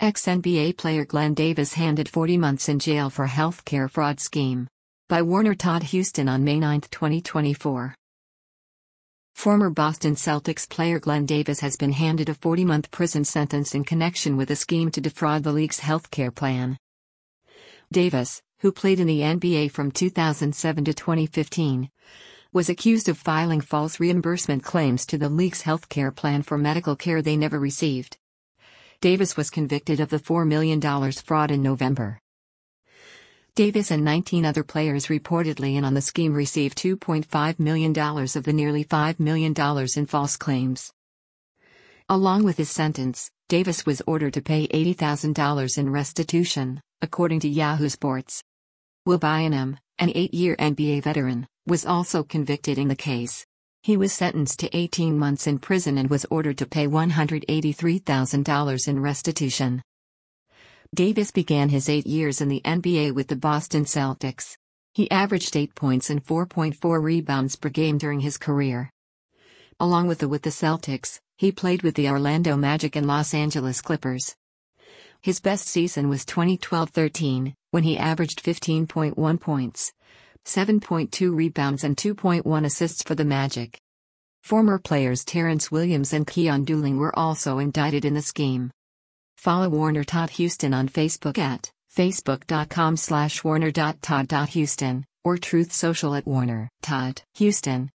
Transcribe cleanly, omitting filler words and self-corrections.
Ex-NBA player Glenn Davis handed 40 months in jail for healthcare fraud scheme. By Warner Todd Houston on May 9, 2024. Former Boston Celtics player Glenn Davis has been handed a 40-month prison sentence in connection with a scheme to defraud the league's healthcare plan. Davis, who played in the NBA from 2007 to 2015, was accused of filing false reimbursement claims to the league's healthcare plan for medical care they never received. Davis was convicted of the $4 million fraud in November. Davis and 19 other players reportedly in on the scheme received $2.5 million of the nearly $5 million in false claims. Along with his sentence, Davis was ordered to pay $80,000 in restitution, according to Yahoo Sports. Will Bynum, an 8-year NBA veteran, was also convicted in the case. He was sentenced to 18 months in prison and was ordered to pay $183,000 in restitution. Davis began his 8 years in the NBA with the Boston Celtics. He averaged 8 points and 4.4 rebounds per game during his career. Along with the Celtics, he played with the Orlando Magic and Los Angeles Clippers. His best season was 2012-13, when he averaged 15.1 points, 7.2 rebounds and 2.1 assists for the Magic. Former players Terrence Williams and Keyon Dooling were also indicted in the scheme. Follow Warner Todd Houston on Facebook at facebook.com/warner.todd.houston or Truth Social at Warner Todd Houston.